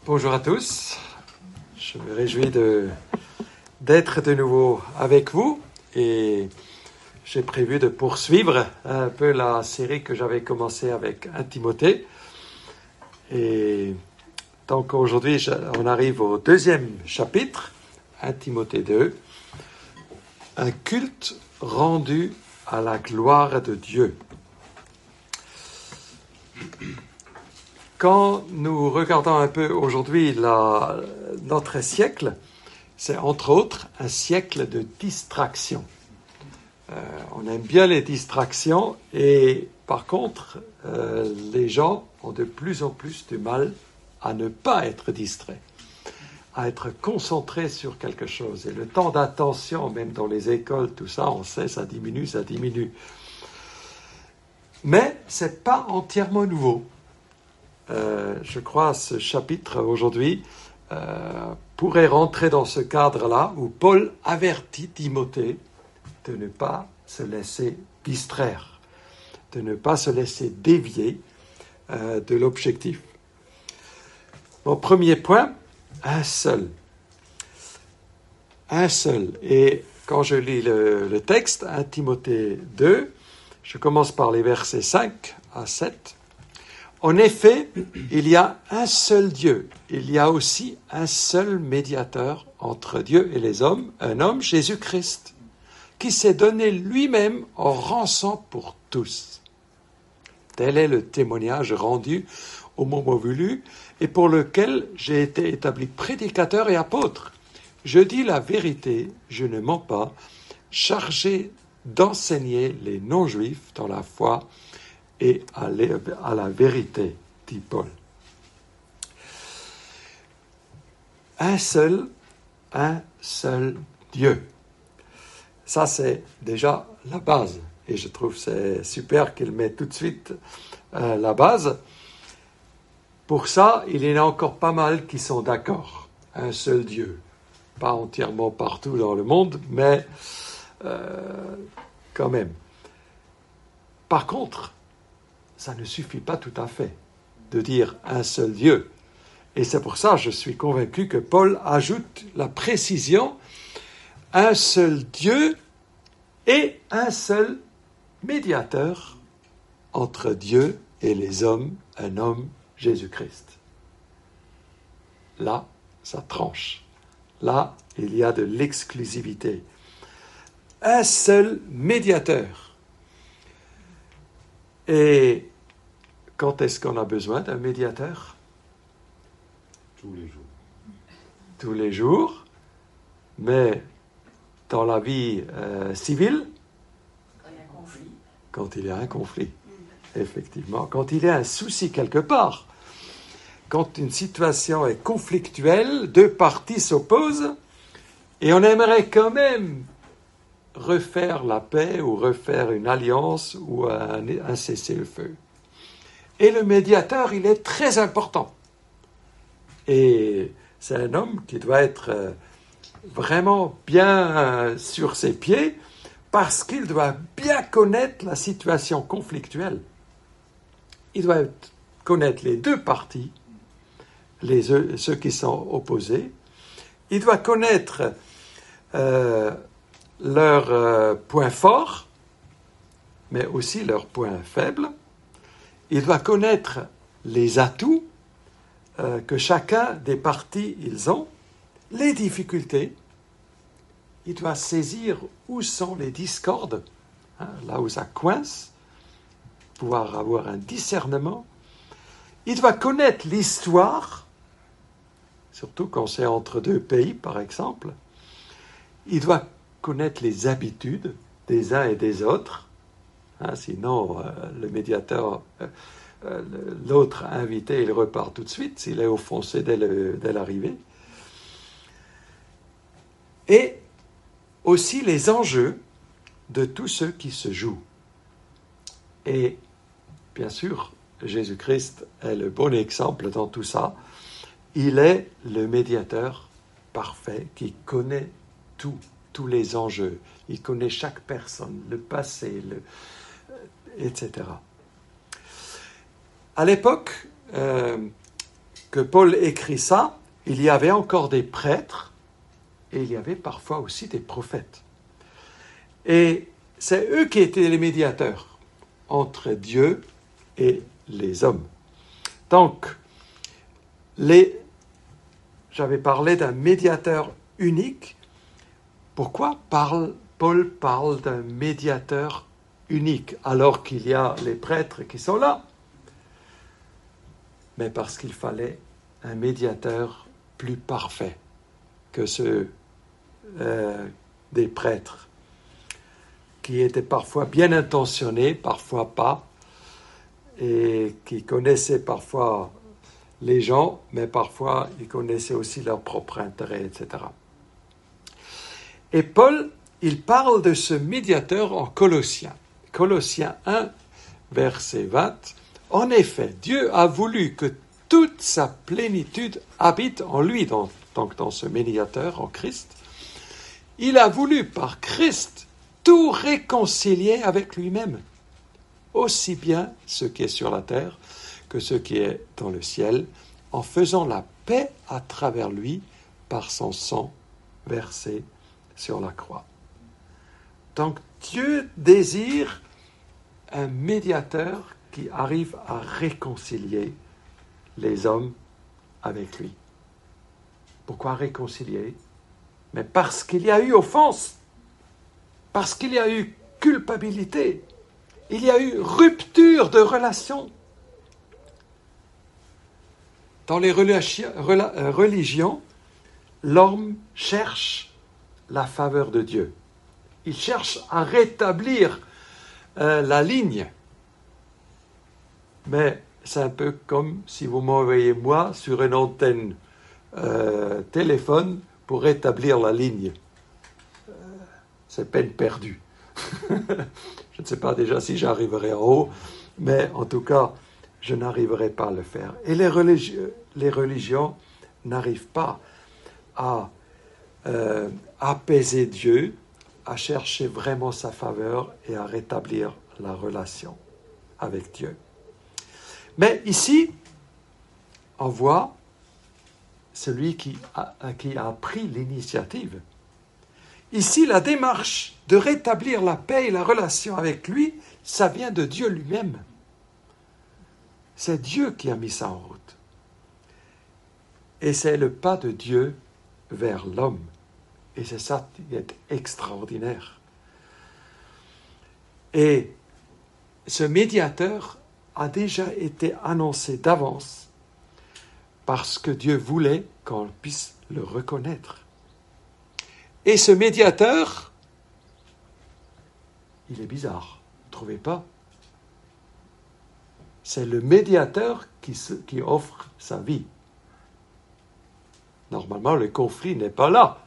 Bonjour à tous, je me réjouis d'être de nouveau avec vous et j'ai prévu de poursuivre un peu la série que j'avais commencée avec 1 Timothée. Et donc aujourd'hui, on arrive au 2e chapitre, 1 Timothée 2, un culte rendu à la gloire de Dieu. Quand nous regardons un peu aujourd'hui notre siècle, c'est entre autres un siècle de distraction. On aime bien les distractions et par contre, les gens ont de plus en plus de mal à ne pas être distraits, à être concentrés sur quelque chose. Et le temps d'attention, même dans les écoles, tout ça, on sait, ça diminue. Mais ce n'est pas entièrement nouveau. Je crois que ce chapitre aujourd'hui pourrait rentrer dans ce cadre-là où Paul avertit Timothée de ne pas se laisser distraire, de ne pas se laisser dévier de l'objectif. Mon premier point, un seul. Et quand je lis le texte, 1 Timothée 2, je commence par les versets 5 à 7. En effet, il y a un seul Dieu. Il y a aussi un seul médiateur entre Dieu et les hommes, un homme, Jésus-Christ, qui s'est donné lui-même en rançon pour tous. Tel est le témoignage rendu au moment voulu et pour lequel j'ai été établi prédicateur et apôtre. Je dis la vérité, je ne mens pas, chargé d'enseigner les non-juifs dans la foi et à la vérité, dit Paul. Un seul Dieu. Ça, c'est déjà la base. Et je trouve que c'est super qu'il met tout de suite la base. Pour ça, il y en a encore pas mal qui sont d'accord. Un seul Dieu. Pas entièrement partout dans le monde, mais quand même. Par contre, ça ne suffit pas tout à fait de dire un seul Dieu. Et c'est pour ça que je suis convaincu que Paul ajoute la précision un seul Dieu et un seul médiateur entre Dieu et les hommes, un homme, Jésus-Christ. Là, ça tranche. Là, il y a de l'exclusivité. Un seul médiateur. Et quand est-ce qu'on a besoin d'un médiateur? Tous les jours. Tous les jours, mais dans la vie civile, quand il y a un conflit, effectivement, quand il y a un souci quelque part, quand une situation est conflictuelle, deux parties s'opposent et on aimerait quand même refaire la paix ou refaire une alliance ou un cessez-le-feu. Et le médiateur, il est très important. Et c'est un homme qui doit être vraiment bien sur ses pieds parce qu'il doit bien connaître la situation conflictuelle. Il doit connaître les deux parties, ceux qui sont opposés. Il doit connaître leurs points forts, mais aussi leurs points faibles. Il doit connaître les atouts que chacun des partis ils ont, les difficultés. Il doit saisir où sont les discordes, là où ça coince, pouvoir avoir un discernement. Il doit connaître l'histoire, surtout quand c'est entre deux pays, par exemple. Il doit connaître les habitudes des uns et des autres. Sinon, le médiateur, l'autre invité, il repart tout de suite s'il est offensé dès l'arrivée. Et aussi les enjeux de tous ceux qui se jouent. Et bien sûr, Jésus-Christ est le bon exemple dans tout ça. Il est le médiateur parfait qui connaît tous les enjeux. Il connaît chaque personne, le passé, etc. À l'époque, que Paul écrit ça, il y avait encore des prêtres et il y avait parfois aussi des prophètes. Et c'est eux qui étaient les médiateurs entre Dieu et les hommes. Donc, j'avais parlé d'un médiateur unique. Pourquoi Paul parle d'un médiateur unique alors qu'il y a les prêtres qui sont là? Mais parce qu'il fallait un médiateur plus parfait que ceux des prêtres, qui étaient parfois bien intentionnés, parfois pas, et qui connaissaient parfois les gens, mais parfois ils connaissaient aussi leur propre intérêt, etc. Et Paul, il parle de ce médiateur en Colossiens. Colossiens 1, verset 20. En effet, Dieu a voulu que toute sa plénitude habite en lui, donc dans ce médiateur, en Christ. Il a voulu par Christ tout réconcilier avec lui-même, aussi bien ce qui est sur la terre que ce qui est dans le ciel, en faisant la paix à travers lui par son sang versé sur la croix. Donc Dieu désire un médiateur qui arrive à réconcilier les hommes avec lui. Pourquoi réconcilier? Mais parce qu'il y a eu offense, parce qu'il y a eu culpabilité, il y a eu rupture de relation. Dans les religions, l'homme cherche la faveur de Dieu. Il cherche à rétablir la ligne. Mais c'est un peu comme si vous m'envoyez moi sur une antenne téléphone pour rétablir la ligne. C'est peine perdue. Je ne sais pas déjà si j'arriverai en haut, mais en tout cas, je n'arriverai pas à le faire. Et les religions n'arrivent pas à apaiser Dieu, à chercher vraiment sa faveur et à rétablir la relation avec Dieu. Mais ici, on voit celui qui a pris l'initiative. Ici, la démarche de rétablir la paix et la relation avec lui, ça vient de Dieu lui-même. C'est Dieu qui a mis ça en route. Et c'est le pas de Dieu vers l'homme. Et c'est ça qui est extraordinaire. Et ce médiateur a déjà été annoncé d'avance parce que Dieu voulait qu'on puisse le reconnaître. Et ce médiateur, il est bizarre, vous ne trouvez pas? C'est le médiateur qui offre sa vie. Normalement, le conflit n'est pas là.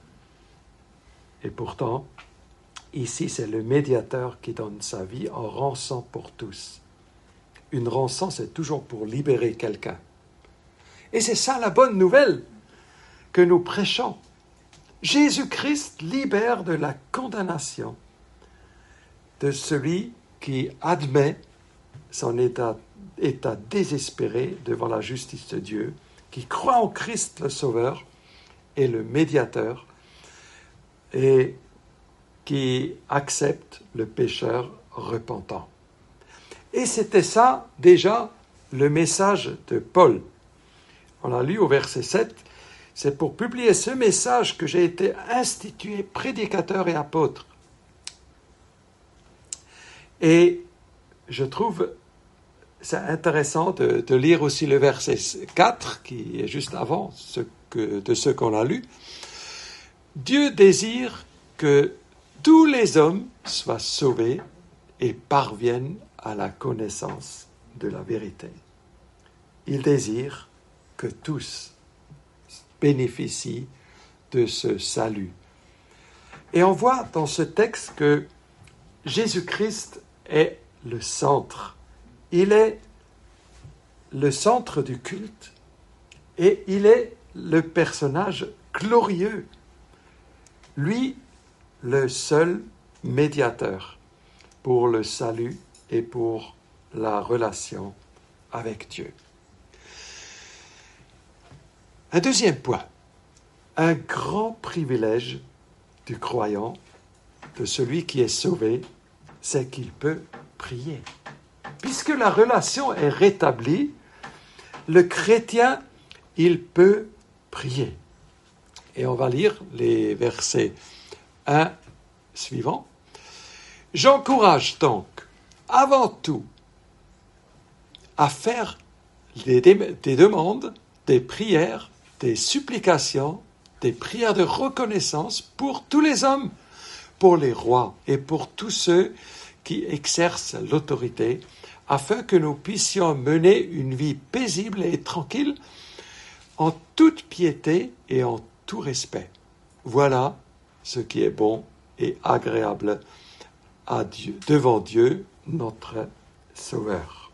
Et pourtant, ici, c'est le médiateur qui donne sa vie en rançon pour tous. Une rançon, c'est toujours pour libérer quelqu'un. Et c'est ça la bonne nouvelle que nous prêchons. Jésus-Christ libère de la condamnation de celui qui admet son état désespéré devant la justice de Dieu, qui croit en Christ le Sauveur et le médiateur, et qui accepte le pécheur repentant. Et c'était ça, déjà, le message de Paul. On l'a lu au verset 7. C'est pour publier ce message que j'ai été institué prédicateur et apôtre. Et je trouve c'est intéressant de lire aussi le verset 4, qui est juste avant de ce qu'on a lu. Dieu désire que tous les hommes soient sauvés et parviennent à la connaissance de la vérité. Il désire que tous bénéficient de ce salut. Et on voit dans ce texte que Jésus-Christ est le centre. Il est le centre du culte et il est le personnage glorieux. Lui, le seul médiateur pour le salut et pour la relation avec Dieu. Un deuxième point, un grand privilège du croyant, de celui qui est sauvé, c'est qu'il peut prier. Puisque la relation est rétablie, le chrétien, il peut prier. Et on va lire les versets 1 suivants. J'encourage donc, avant tout, à faire des demandes, des prières, des supplications, des prières de reconnaissance pour tous les hommes, pour les rois et pour tous ceux qui exercent l'autorité, afin que nous puissions mener une vie paisible et tranquille, en toute piété et en tout respect. Voilà ce qui est bon et agréable à Dieu, devant Dieu, notre Sauveur.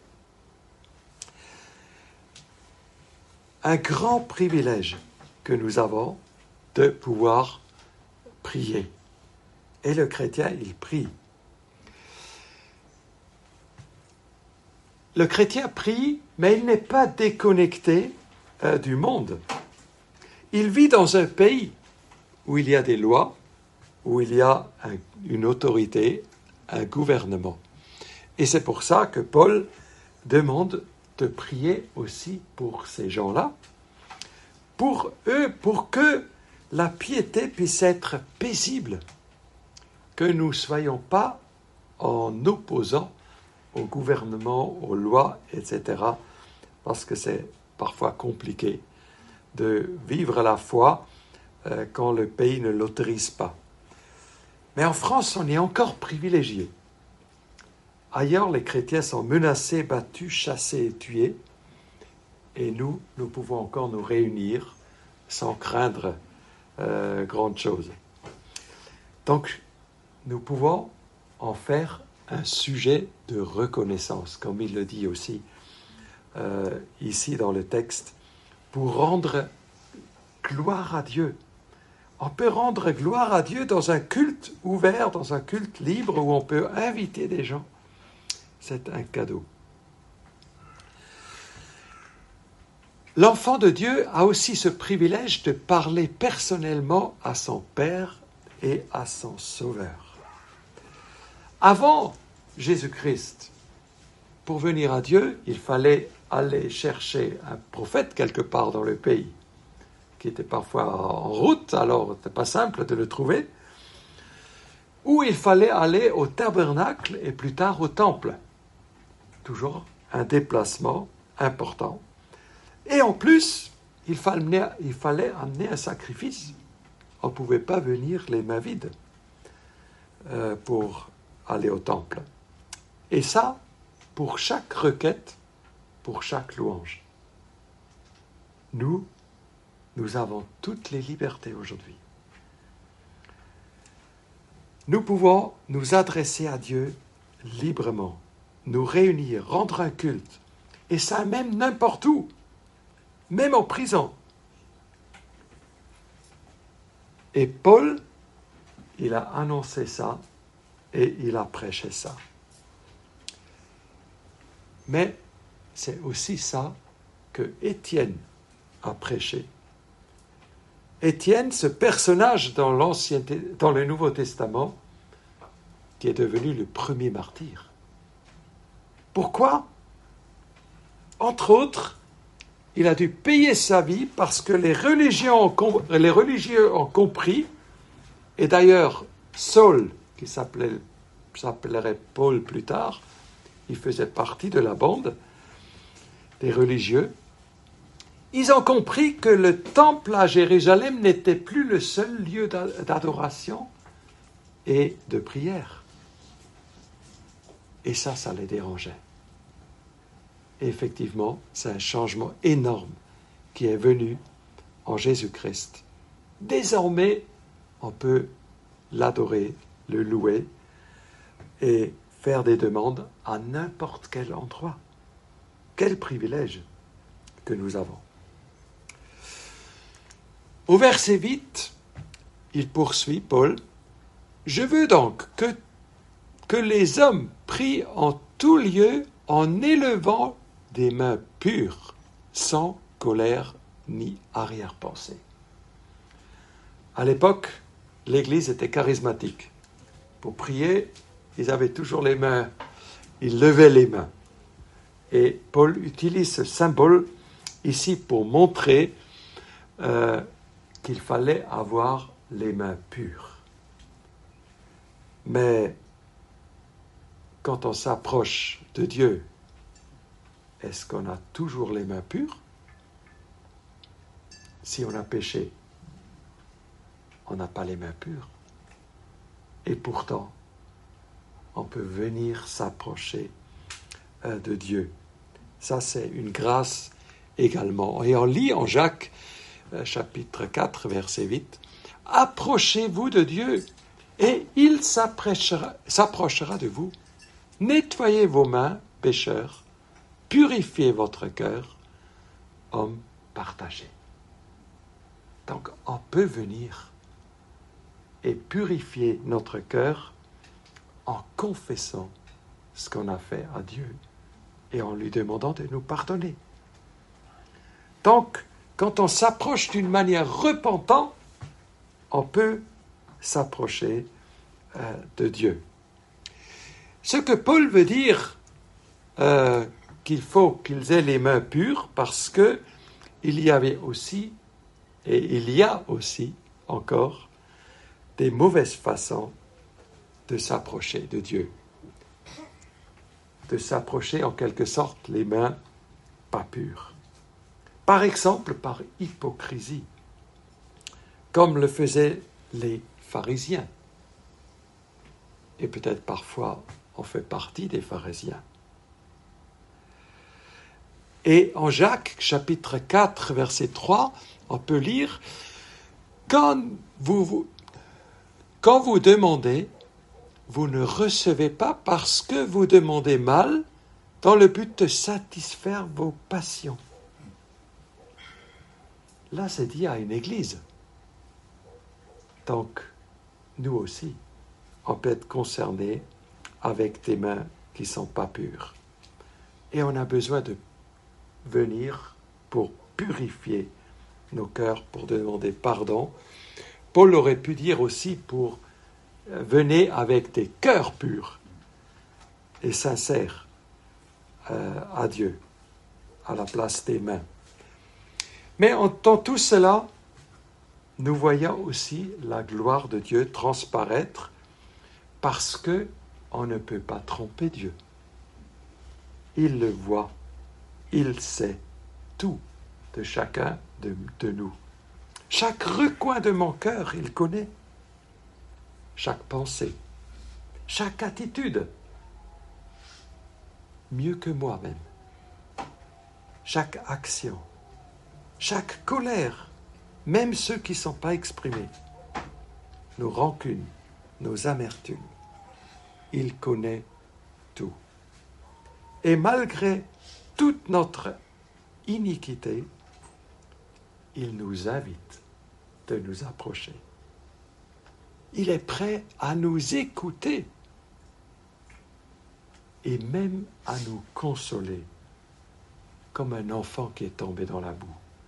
Un grand privilège que nous avons de pouvoir prier. Et le chrétien, il prie. Le chrétien prie, mais il n'est pas déconnecté du monde. Il vit dans un pays où il y a des lois, où il y a une autorité, un gouvernement. Et c'est pour ça que Paul demande de prier aussi pour ces gens-là, pour eux, pour que la piété puisse être paisible, que nous ne soyons pas en opposant au gouvernement, aux lois, etc., parce que c'est parfois compliqué de vivre la foi quand le pays ne l'autorise pas. Mais en France, on est encore privilégié. Ailleurs, les chrétiens sont menacés, battus, chassés et tués, et nous pouvons encore nous réunir sans craindre grande chose. Donc, nous pouvons en faire un sujet de reconnaissance, comme il le dit aussi ici dans le texte, pour rendre gloire à Dieu. On peut rendre gloire à Dieu dans un culte ouvert, dans un culte libre, où on peut inviter des gens. C'est un cadeau. L'enfant de Dieu a aussi ce privilège de parler personnellement à son Père et à son Sauveur. Avant Jésus-Christ, pour venir à Dieu, il fallait aller chercher un prophète quelque part dans le pays, qui était parfois en route, alors ce n'était pas simple de le trouver, ou il fallait aller au tabernacle et plus tard au temple. Toujours un déplacement important. Et en plus, il fallait amener un sacrifice. On ne pouvait pas venir les mains vides pour aller au temple. Et ça, pour chaque requête, pour chaque louange. Nous avons toutes les libertés aujourd'hui. Nous pouvons nous adresser à Dieu librement, nous réunir, rendre un culte, et ça même n'importe où, même en prison. Et Paul, il a annoncé ça et il a prêché ça. Mais c'est aussi ça que Étienne a prêché. Étienne, ce personnage dans le Nouveau Testament, qui est devenu le premier martyr. Pourquoi ? Entre autres, il a dû payer sa vie parce que les religieux ont compris, et d'ailleurs Saul, qui s'appellerait Paul plus tard, il faisait partie de la bande des religieux, ils ont compris que le temple à Jérusalem n'était plus le seul lieu d'adoration et de prière. Et ça les dérangeait. Et effectivement, c'est un changement énorme qui est venu en Jésus-Christ. Désormais, on peut l'adorer, le louer et faire des demandes à n'importe quel endroit. Quel privilège que nous avons. Au verset 8, il poursuit, Paul, « Je veux donc que les hommes prient en tout lieu en élevant des mains pures, sans colère ni arrière-pensée. À l'époque, l'Église était charismatique. Pour prier, ils avaient toujours les mains, ils levaient les mains. Et Paul utilise ce symbole ici pour montrer qu'il fallait avoir les mains pures. Mais quand on s'approche de Dieu, est-ce qu'on a toujours les mains pures? Si on a péché, on n'a pas les mains pures. Et pourtant, on peut venir s'approcher de Dieu. Ça, c'est une grâce également. Et on lit en Jacques, chapitre 4, verset 8, « Approchez-vous de Dieu, et il s'approchera de vous. Nettoyez vos mains, pécheurs, purifiez votre cœur, hommes partagés. » Donc, on peut venir et purifier notre cœur en confessant ce qu'on a fait à Dieu et en lui demandant de nous pardonner. Donc, quand on s'approche d'une manière repentante, on peut s'approcher de Dieu. Ce que Paul veut dire, qu'il faut qu'ils aient les mains pures, parce que il y avait aussi, et il y a aussi encore, des mauvaises façons de s'approcher de Dieu. De s'approcher en quelque sorte les mains pas pures. Par exemple, par hypocrisie, comme le faisaient les pharisiens. Et peut-être parfois on fait partie des pharisiens. Et en Jacques, chapitre 4, verset 3, on peut lire « Quand vous demandez, vous ne recevez pas parce que vous demandez mal, dans le but de satisfaire vos passions. » Là, c'est dit à une église. Donc, nous aussi, on peut être concernés avec des mains qui ne sont pas pures. Et on a besoin de venir pour purifier nos cœurs, pour demander pardon. Paul aurait pu dire aussi pour venez avec des cœurs purs et sincères à Dieu, à la place des mains. Mais dans tout cela, nous voyons aussi la gloire de Dieu transparaître parce que on ne peut pas tromper Dieu. Il le voit, il sait tout de chacun de nous. Chaque recoin de mon cœur, il connaît. Chaque pensée, chaque attitude, mieux que moi-même. Chaque action, chaque colère, même ceux qui ne sont pas exprimés, nos rancunes, nos amertumes, il connaît tout. Et malgré toute notre iniquité, il nous invite de nous approcher. Il est prêt à nous écouter et même à nous consoler comme un enfant qui est tombé dans la boue.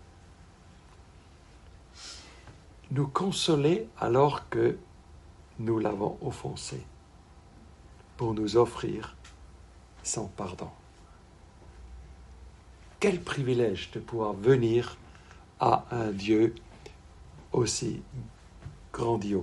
Nous consoler alors que nous l'avons offensé pour nous offrir son pardon. Quel privilège de pouvoir venir à un Dieu aussi grandiose.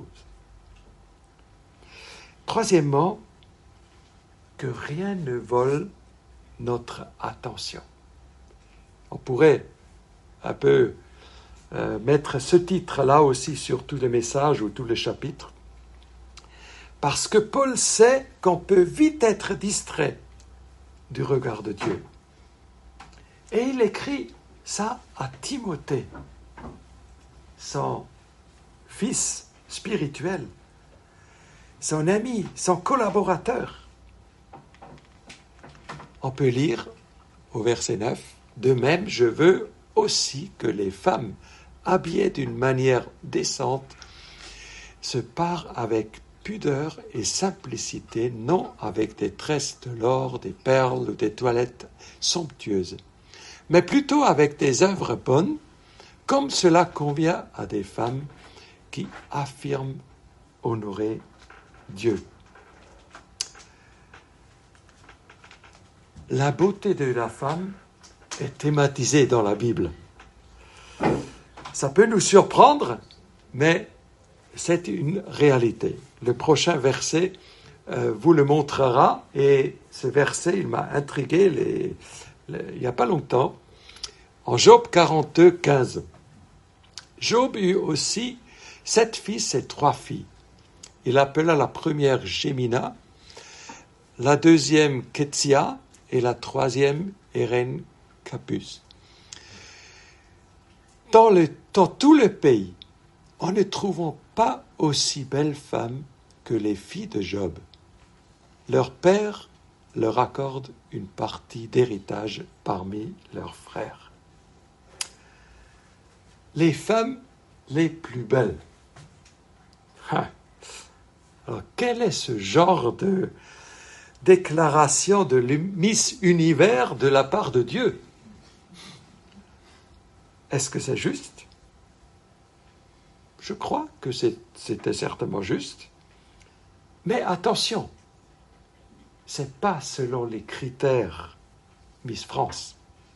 Troisièmement, que rien ne vole notre attention. On pourrait un peu mettre ce titre-là aussi sur tous les messages ou tous les chapitres, parce que Paul sait qu'on peut vite être distrait du regard de Dieu. Et il écrit ça à Timothée, son fils spirituel, son ami, son collaborateur. On peut lire au verset 9, « De même, je veux aussi que les femmes habillées d'une manière décente se parent avec pudeur et simplicité, non avec des tresses de l'or, des perles ou des toilettes somptueuses, mais plutôt avec des œuvres bonnes, comme cela convient à des femmes qui affirment honorer Dieu. La beauté de la femme est thématisée dans la Bible. Ça peut nous surprendre, mais c'est une réalité. Le prochain verset vous le montrera, et ce verset, il m'a intrigué il n'y a pas longtemps, en Job 42, 15. Job eut aussi 7 fils et 3 filles. Il appela la première Gémina, la deuxième Ketsia et la troisième Eren Capus. Dans tout le pays, en ne trouvant pas aussi belles femmes que les filles de Job, leur père leur accorde une partie d'héritage parmi leurs frères. Les femmes les plus belles. Alors, quel est ce genre de déclaration de Miss Univers de la part de Dieu? Est-ce que c'est juste? Je crois que c'était certainement juste. Mais attention, ce n'est pas selon les critères Miss France.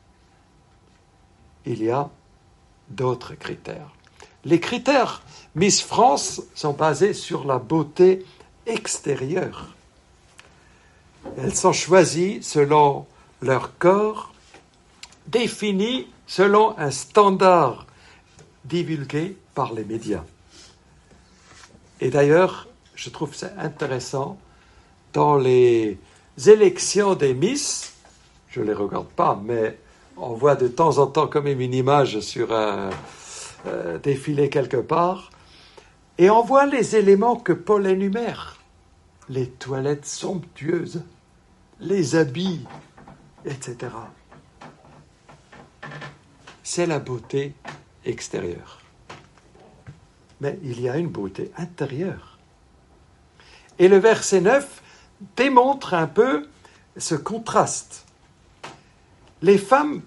Il y a d'autres critères. Les critères Miss France sont basés sur la beauté extérieure. Elles sont choisies selon leur corps, définies selon un standard divulgué par les médias. Et d'ailleurs, je trouve ça intéressant, dans les élections des Miss, je ne les regarde pas, mais on voit de temps en temps quand même une image sur un défilé quelque part, et on voit les éléments que Paul énumère, les toilettes somptueuses, les habits, etc. C'est la beauté extérieure. Mais il y a une beauté intérieure. Et le verset 9 démontre un peu ce contraste. Les femmes...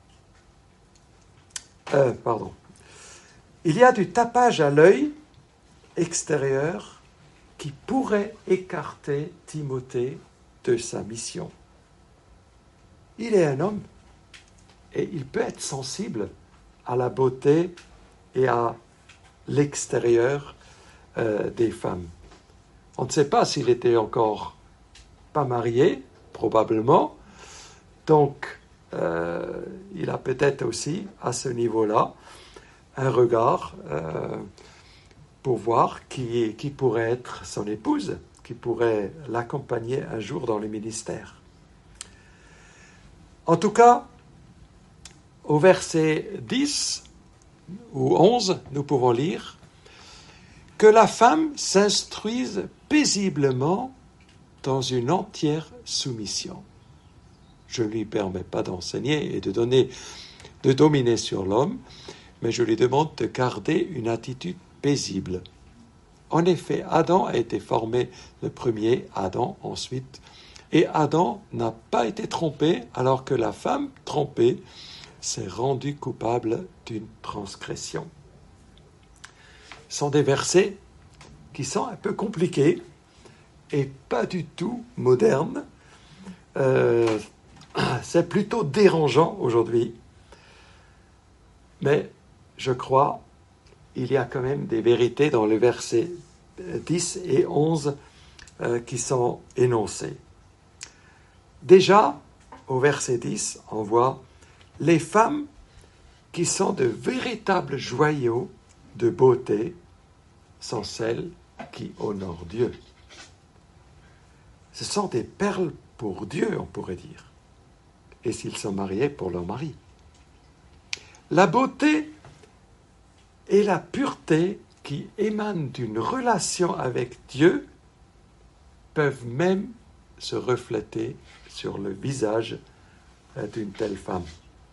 Il y a du tapage à l'œil extérieur qui pourrait écarter Timothée de sa mission. Il est un homme et il peut être sensible à la beauté et à l'extérieur des femmes. On ne sait pas s'il était encore pas marié, probablement. Donc, il a peut-être aussi, à ce niveau-là, un regard pour voir qui pourrait être son épouse, qui pourrait l'accompagner un jour dans le ministère. En tout cas, au verset 10 ou 11, nous pouvons lire que la femme s'instruise paisiblement dans une entière soumission. Je ne lui permets pas d'enseigner et de dominer sur l'homme, mais je lui demande de garder une attitude paisible. En effet, Adam a été formé le premier, Adam ensuite, et Adam n'a pas été trompé alors que la femme trompée s'est rendue coupable d'une transgression. Ce sont des versets qui sont un peu compliqués et pas du tout modernes. C'est plutôt dérangeant aujourd'hui, mais je crois il y a quand même des vérités dans les versets 10 et 11 qui sont énoncées. Déjà, au verset 10, on voit les femmes qui sont de véritables joyaux de beauté sont celles qui honorent Dieu. Ce sont des perles pour Dieu, on pourrait dire. Et s'ils sont mariés, pour leur mari. La beauté et la pureté qui émanent d'une relation avec Dieu peuvent même se refléter sur le visage d'une telle femme.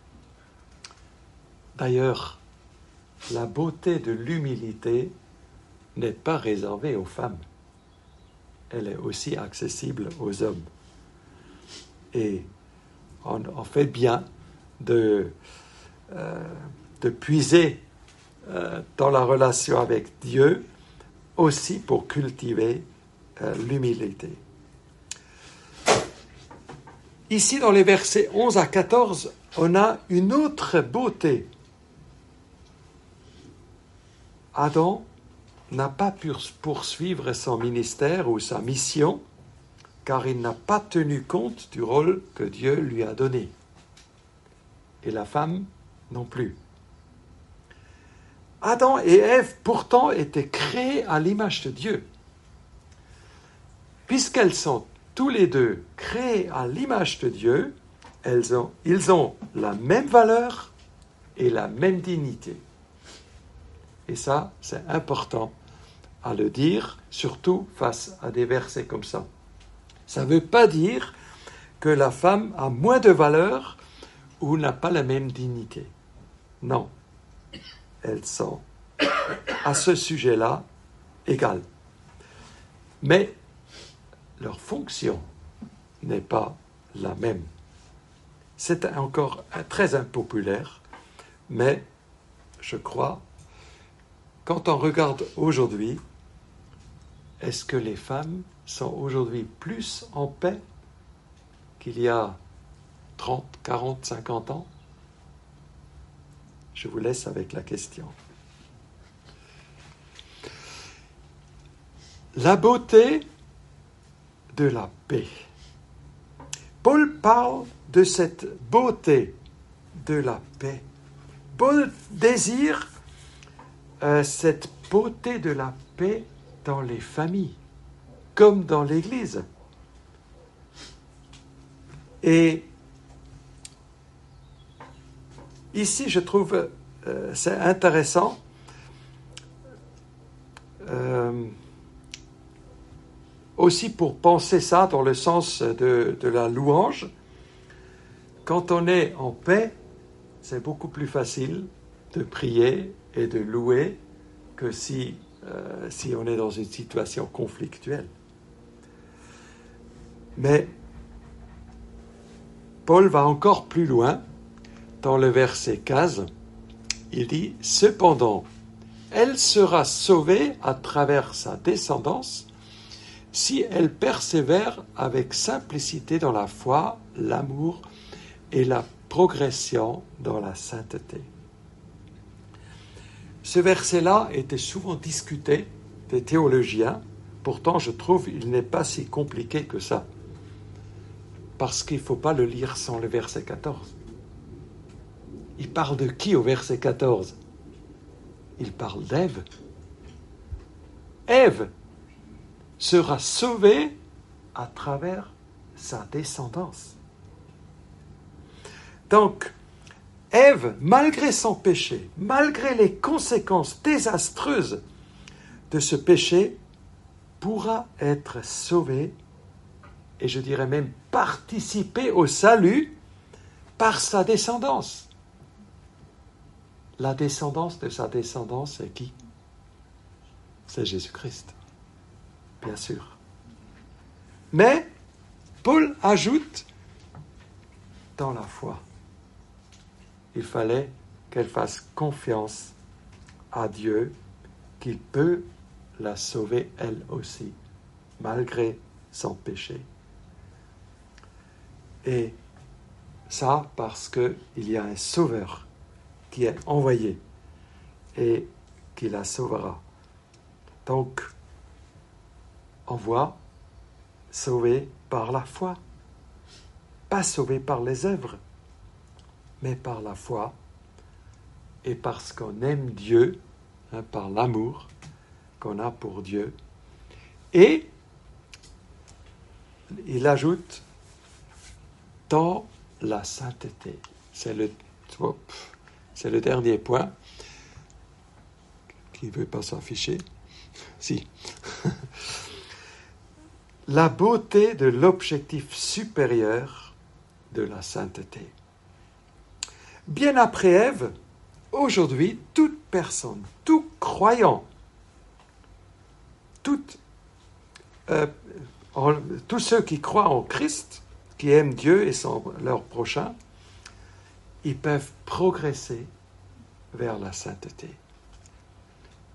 D'ailleurs, la beauté de l'humilité n'est pas réservée aux femmes. Elle est aussi accessible aux hommes. Et on fait bien de puiser dans la relation avec Dieu, aussi pour cultiver l'humilité. Ici, dans les versets 11 à 14, on a une autre beauté. Adam n'a pas pu poursuivre son ministère ou sa mission, car il n'a pas tenu compte du rôle que Dieu lui a donné. Et la femme non plus. Adam et Ève, pourtant, étaient créés à l'image de Dieu. Puisqu'elles sont tous les deux créés à l'image de Dieu, ils ont la même valeur et la même dignité. Et ça, c'est important à le dire, surtout face à des versets comme ça. Ça ne veut pas dire que la femme a moins de valeur ou n'a pas la même dignité. Non, elles sont à ce sujet-là égales. Mais leur fonction n'est pas la même. C'est encore très impopulaire, mais je crois, quand on regarde aujourd'hui, est-ce que les femmes sont aujourd'hui plus en paix qu'il y a 30, 40, 50 ans? Je vous laisse avec la question. La beauté de la paix. Paul parle de cette beauté de la paix. Paul désire cette beauté de la paix dans les familles, comme dans l'Église. Et ici, je trouve c'est intéressant aussi pour penser ça dans le sens de la louange. Quand on est en paix, c'est beaucoup plus facile de prier et de louer que si on est dans une situation conflictuelle. Mais Paul va encore plus loin dans le verset 15. Il dit « Cependant, elle sera sauvée à travers sa descendance si elle persévère avec simplicité dans la foi, l'amour et la progression dans la sainteté. » Ce verset-là était souvent discuté des théologiens, pourtant je trouve qu'il n'est pas si compliqué que ça, parce qu'il ne faut pas le lire sans le verset 14. Il parle de qui au verset 14? Il parle d'Ève. Ève sera sauvée à travers sa descendance. Donc, Ève, malgré son péché, malgré les conséquences désastreuses de ce péché, pourra être sauvée, et je dirais même participer au salut par sa descendance. La descendance de sa descendance, c'est qui? C'est Jésus-Christ, bien sûr. Mais Paul ajoute dans la foi. Il fallait qu'elle fasse confiance à Dieu, qu'il peut la sauver elle aussi, malgré son péché. Et ça parce qu'il y a un sauveur qui est envoyé et qui la sauvera. Donc, on voit sauvé par la foi, pas sauvé par les œuvres, mais par la foi et parce qu'on aime Dieu, par l'amour qu'on a pour Dieu. Et il ajoute dans la sainteté. C'est le dernier point qui ne veut pas s'afficher. Si. La beauté de l'objectif supérieur de la sainteté. Bien après Ève, aujourd'hui, toute personne, tout croyant, tous ceux qui croient en Christ, qui aiment Dieu et sont leur prochain, ils peuvent progresser vers la sainteté.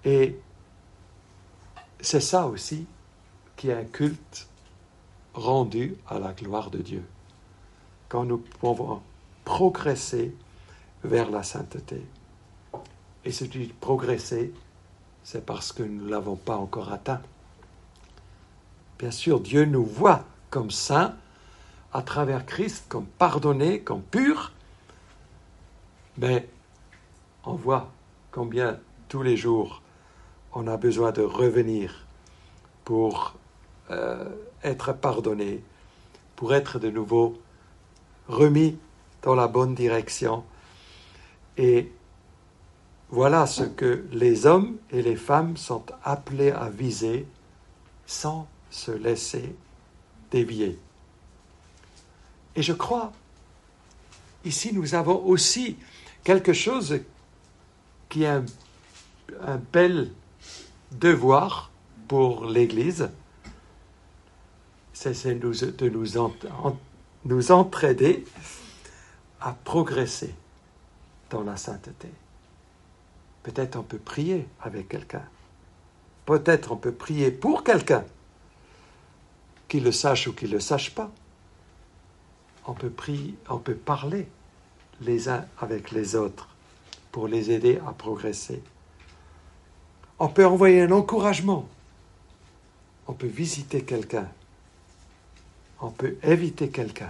Et c'est ça aussi qui est un culte rendu à la gloire de Dieu. Quand nous pouvons progresser vers la sainteté. Et si tu dis progresser, c'est parce que nous ne l'avons pas encore atteint. Bien sûr, Dieu nous voit comme saints à travers Christ, comme pardonnés, comme purs, mais on voit combien tous les jours on a besoin de revenir pour être pardonné, pour être de nouveau remis dans la bonne direction. Et voilà ce que les hommes et les femmes sont appelés à viser sans se laisser dévier. Et je crois, ici nous avons aussi quelque chose qui est un bel devoir pour l'Église, c'est de nous entraider à progresser dans la sainteté. Peut-être on peut prier avec quelqu'un. Peut-être on peut prier pour quelqu'un, qu'il le sache ou qu'il ne le sache pas. On peut parler les uns avec les autres pour les aider à progresser. On peut envoyer un encouragement. On peut visiter quelqu'un. On peut éviter quelqu'un.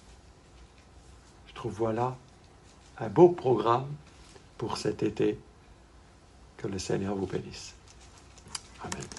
Je trouve voilà un beau programme pour cet été. Que le Seigneur vous bénisse. Amen.